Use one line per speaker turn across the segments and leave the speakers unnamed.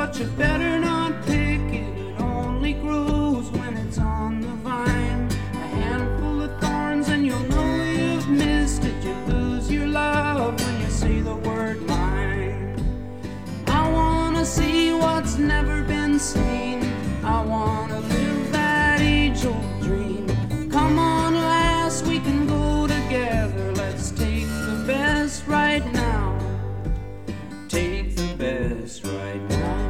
but you better not pick it. It only grows when it's on the vine. A handful of thorns and you'll know you've missed it. You lose your love when you say the word mine. I wanna see what's never been seen. I wanna live that age-old dream. Come on, lass, we can go together. Let's take the best right now. Take the best right now.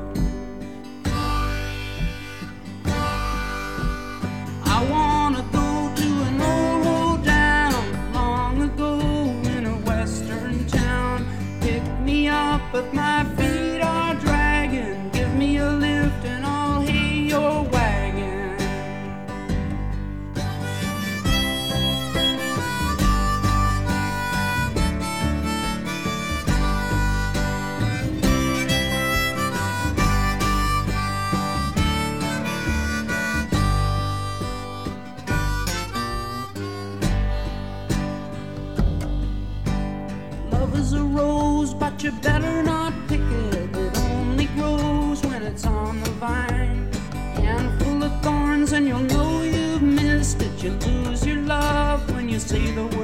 I wanna go to an old hoedown long ago in a western town. Pick me up if my feet are dragging. Give me a lift and I'll hay your wagon. Love is a rose, but you better not pick it. It only grows when it's on the vine. Handful of thorns and you'll know you've missed it. You lose your love when you say the word